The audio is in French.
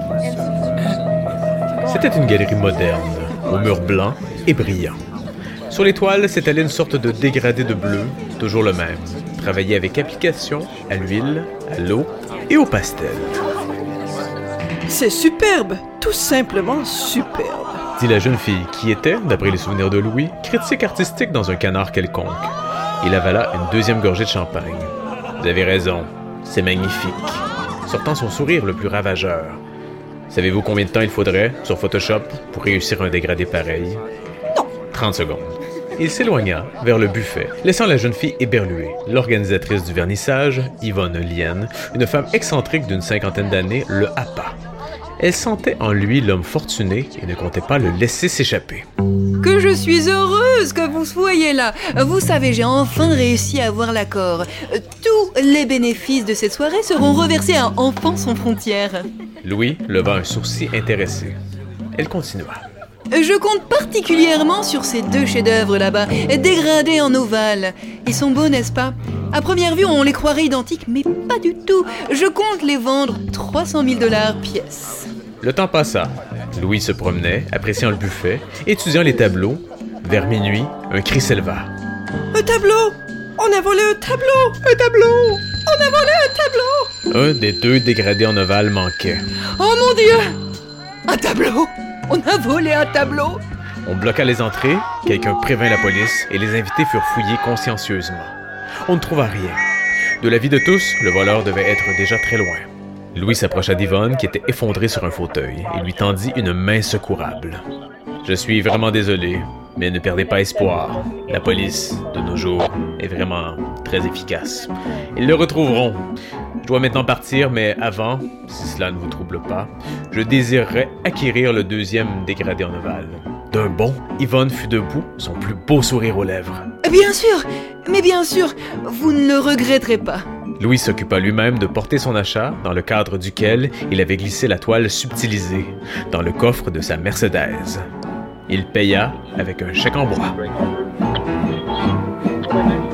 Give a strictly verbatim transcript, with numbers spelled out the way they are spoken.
C'était une galerie moderne, aux murs blancs et brillants. Sur les toiles s'étalait une sorte de dégradé de bleu, toujours le même, travaillé avec application à l'huile, à l'eau et au pastel. C'est superbe, tout simplement superbe, dit la jeune fille qui était, d'après les souvenirs de Louis, critique artistique dans un canard quelconque. Il avala une deuxième gorgée de champagne. Vous avez raison, c'est magnifique, sortant son sourire le plus ravageur. Savez-vous combien de temps il faudrait, sur Photoshop, pour réussir un dégradé pareil? Non. trente secondes. Il s'éloigna vers le buffet, laissant la jeune fille éberluée. L'organisatrice du vernissage, Yvonne Lienne, une femme excentrique d'une cinquantaine d'années, le happa. Elle sentait en lui l'homme fortuné et ne comptait pas le laisser s'échapper. Que je suis heureuse que vous soyez là. Vous savez, j'ai enfin réussi à avoir l'accord. Tous les bénéfices de cette soirée seront reversés à Enfants sans frontières. Louis leva un sourcil intéressé. Elle continua. Je compte particulièrement sur ces deux chefs-d'œuvre là-bas, dégradés en ovale. Ils sont beaux, n'est-ce pas? À première vue, on les croirait identiques, mais pas du tout. Je compte les vendre trois cent mille dollars pièce. Le temps passa. Louis se promenait, appréciant le buffet, étudiant les tableaux. Vers minuit, un cri s'éleva. Un tableau! On a volé un tableau! Un tableau! On a volé un tableau! Un des deux dégradés en ovale manquait. Oh mon Dieu! Un tableau! On a volé un tableau! On bloqua les entrées, quelqu'un prévint la police et les invités furent fouillés consciencieusement. On ne trouva rien. De l'avis de tous, le voleur devait être déjà très loin. Louis s'approcha d'Yvonne qui était effondrée sur un fauteuil et lui tendit une main secourable. « Je suis vraiment désolé, mais ne perdez pas espoir. La police, de nos jours, est vraiment très efficace. Ils le retrouveront. Je dois maintenant partir, mais avant, si cela ne vous trouble pas, je désirerais acquérir le deuxième dégradé en ovale. » D'un bond, Yvonne fut debout, son plus beau sourire aux lèvres. « Bien sûr, mais bien sûr, vous ne le regretterez pas. » Louis s'occupa lui-même de porter son achat, dans le cadre duquel il avait glissé la toile subtilisée, dans le coffre de sa Mercedes. Il paya avec un chèque en bois.